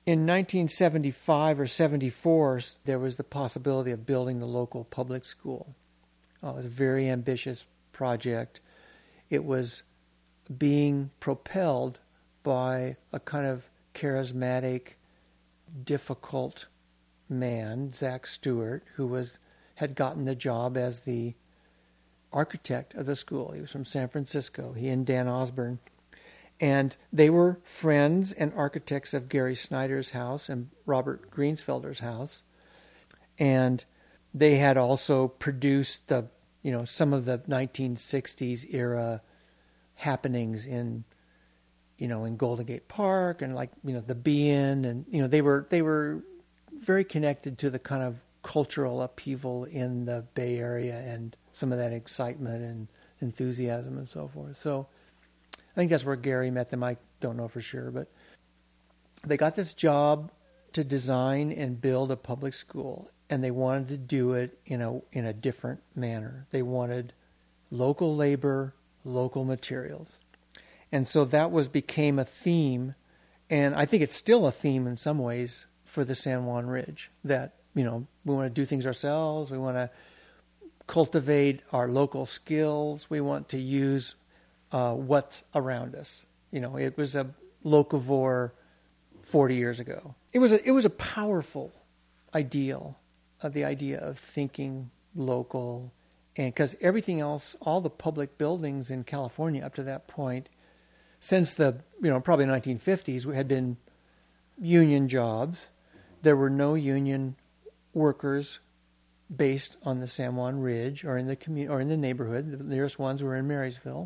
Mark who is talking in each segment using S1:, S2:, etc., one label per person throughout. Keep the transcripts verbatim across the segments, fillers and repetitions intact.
S1: In nineteen seventy-five or seventy-four, there was the possibility of building the local public school. Uh, it was a very ambitious project. It was being propelled by a kind of charismatic, difficult man, Zach Stewart, who was had gotten the job as the architect of the school. He was from San Francisco, he and Dan Osborne. And they were friends and architects of Gary Snyder's house and Robert Greensfelder's house. And they had also produced the, you know, some of the nineteen sixties era happenings in, you know, in Golden Gate Park and like, you know, the Bean, and, you know, they were, they were very connected to the kind of cultural upheaval in the Bay Area and some of that excitement and enthusiasm and so forth. So I think that's where Gary met them. I don't know for sure, but they got this job to design and build a public school, and they wanted to do it in a in a different manner. They wanted local labor, local materials. And so that was became a theme, and I think it's still a theme in some ways for the San Juan Ridge, that, you know, we want to do things ourselves, we want to cultivate our local skills, we want to use Uh, what's around us. You know, it was a locavore forty years ago. It was a, it was a powerful ideal, of the idea of thinking local, and because everything else, all the public buildings in California up to that point, since the, you know, probably nineteen fifties, had been union jobs. There were no union workers based on the San Juan Ridge or in the commu- or in the neighborhood. The nearest ones were in Marysville.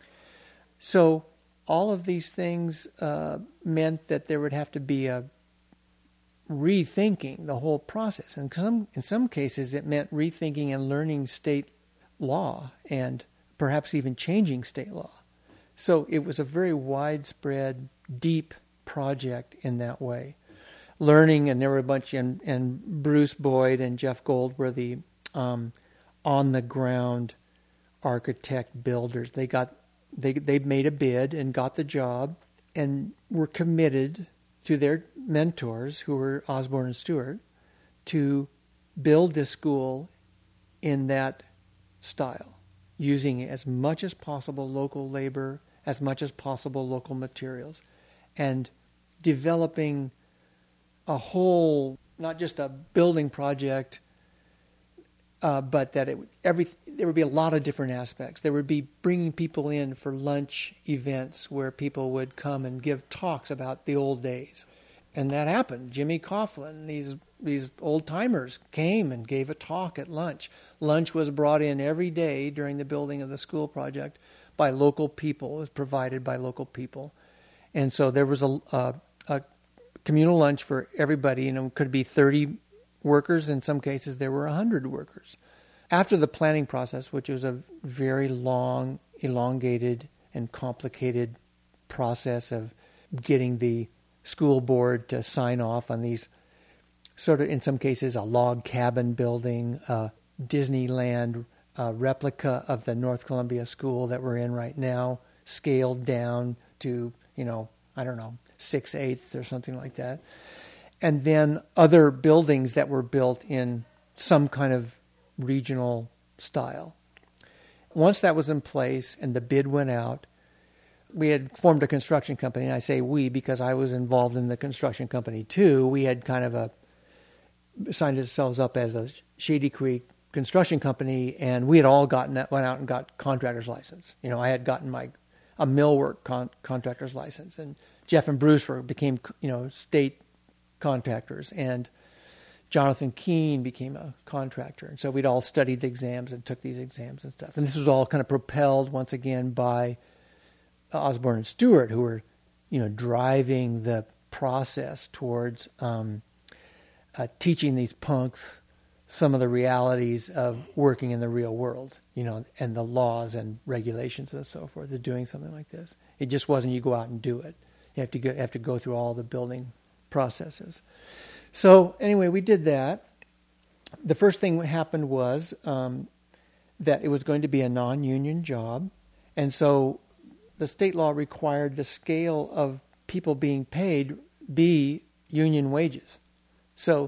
S1: So all of these things uh, meant that there would have to be a rethinking the whole process. And some, in some cases, it meant rethinking and learning state law and perhaps even changing state law. So it was a very widespread, deep project in that way. Learning, and there were a bunch, and, and Bruce Boyd and Jeff Gold were the um, on-the-ground architect builders. They got They they made a bid and got the job and were committed to their mentors, who were Osborne and Stewart, to build this school in that style, using as much as possible local labor, as much as possible local materials, and developing a whole, not just a building project, Uh, but that it would, every there would be a lot of different aspects. There would be bringing people in for lunch events where people would come and give talks about the old days, and that happened. Jimmy Coughlin, these these old timers came and gave a talk at lunch. Lunch was brought in every day during the building of the school project by local people. It was provided by local people, and so there was a a, a communal lunch for everybody. You know, it could be thirty workers. In some cases, there were one hundred workers. After the planning process, which was a very long, elongated, and complicated process of getting the school board to sign off on these sort of, in some cases, a log cabin building, a Disneyland uh, replica of the North Columbia school that we're in right now, scaled down to, you know, I don't know, six-eighths or something like that. And then other buildings that were built in some kind of regional style. Once that was in place and the bid went out, we had formed a construction company. And I say we because I was involved in the construction company too. We had kind of a signed ourselves up as a Shady Creek construction company, and we had all gotten went out and got contractor's license. You know, I had gotten my a millwork con, contractor's license, and Jeff and Bruce were became you know state contractors, and Jonathan Keene became a contractor. And so we'd all studied the exams and took these exams and stuff. And this was all kind of propelled once again by Osborne and Stewart, who were, you know, driving the process towards um, uh, teaching these punks some of the realities of working in the real world, you know, and the laws and regulations and so forth of doing something like this. It just wasn't you go out and do it. You have to go, have to go through all the building processes. So anyway, we did that. The first thing that happened was um, that it was going to be a non-union job. And so the state law required the scale of people being paid be union wages. So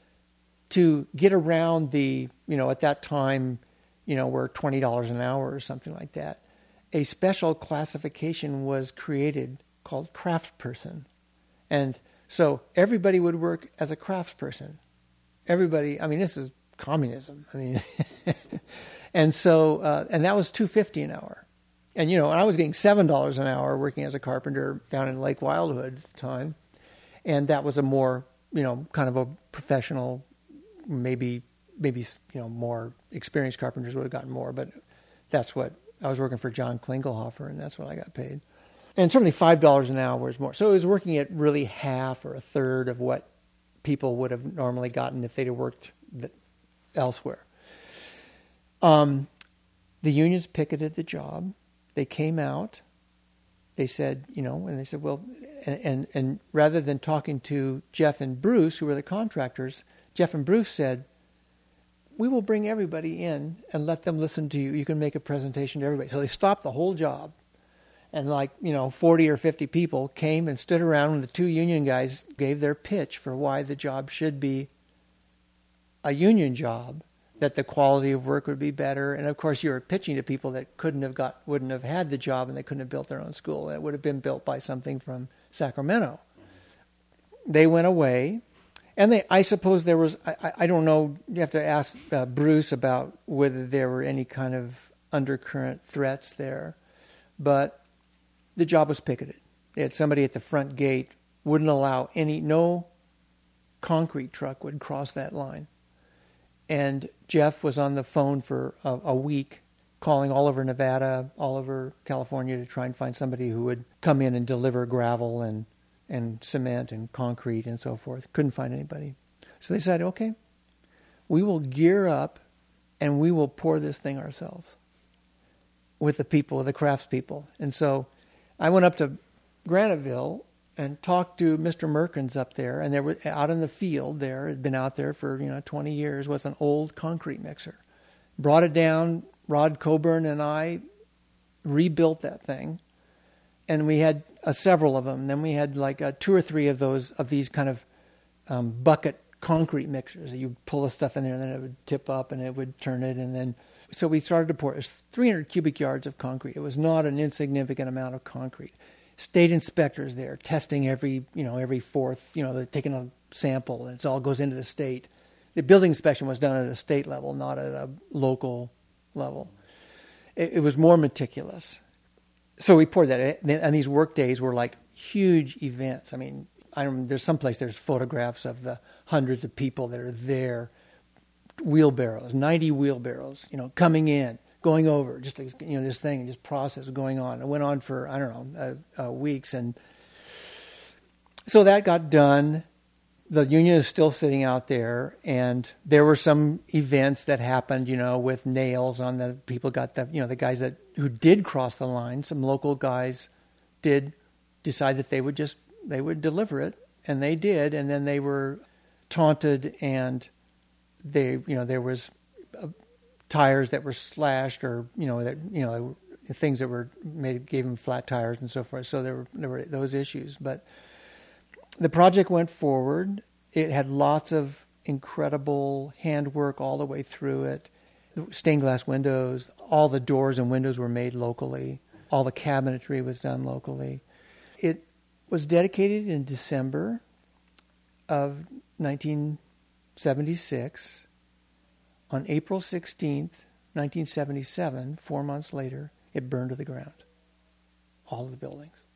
S1: to get around the, you know, at that time, you know, we're twenty dollars an hour or something like that, a special classification was created called craftsperson. And so everybody would work as a craftsperson. Everybody, I mean, this is communism. I mean, and so, uh, and that was two dollars and fifty cents an hour. And, you know, I was getting seven dollars an hour working as a carpenter down in Lake Wildwood at the time. And that was a more, you know, kind of a professional, maybe, maybe, you know, more experienced carpenters would have gotten more. But that's what, I was working for John Klingelhofer, and that's what I got paid. And certainly five dollars an hour was more. So it was working at really half or a third of what people would have normally gotten if they'd have worked elsewhere. Um, the unions picketed the job. They came out. They said, you know, and they said, well, and, and, and rather than talking to Jeff and Bruce, who were the contractors, Jeff and Bruce said, we will bring everybody in and let them listen to you. You can make a presentation to everybody. So they stopped the whole job. And like, you know, forty or fifty people came and stood around when the two union guys gave their pitch for why the job should be a union job, that the quality of work would be better. And of course, you were pitching to people that couldn't have got, wouldn't have had the job, and they couldn't have built their own school. It would have been built by something from Sacramento. They went away. And they, I suppose there was, I, I don't know, you have to ask uh, Bruce about whether there were any kind of undercurrent threats there. But the job was picketed. They had somebody at the front gate, wouldn't allow any, no concrete truck would cross that line. And Jeff was on the phone for a, a week, calling all over Nevada, all over California to try and find somebody who would come in and deliver gravel and and cement and concrete and so forth. Couldn't find anybody. So they said, okay, we will gear up and we will pour this thing ourselves with the people, the craftspeople. And so I went up to Graniteville and talked to Mister Merkins up there, and they were out in the field there, had been out there for, you know, twenty years, with an old concrete mixer. Brought it down, Rod Coburn and I rebuilt that thing. And we had uh, several of them. Then we had like uh, two or three of those, of these kind of um, bucket concrete mixers. You pull the stuff in there and then it would tip up and it would turn it. And then, so we started to pour. It was three hundred cubic yards of concrete. It was not an insignificant amount of concrete. State inspectors there testing every, you know, every fourth, you know, they're taking a sample and it all goes into the state. The building inspection was done at a state level, not at a local level. It, it was more meticulous. So we poured that, and these work days were like huge events. I mean, I don't, there's someplace there's photographs of the hundreds of people that are there, wheelbarrows, ninety wheelbarrows, you know, coming in, going over, just, you know, this thing, this process going on. It went on for, I don't know, uh, uh, weeks. And so that got done. The union is still sitting out there, and there were some events that happened, you know, with nails on the people got the, you know, the guys that who did cross the line. Some local guys did decide that they would just, they would deliver it, and they did. And then they were taunted, and they, you know, there was uh, tires that were slashed, or, you know, that, you know, things that were made, gave them flat tires and so forth. So there were, there were those issues, but the project went forward. It had lots of incredible handwork all the way through it. The stained glass windows, all the doors and windows were made locally. All the cabinetry was done locally. It was dedicated in December of nineteen seventy-six. On April sixteenth, nineteen seventy-seven, four months later, it burned to the ground. All of the buildings.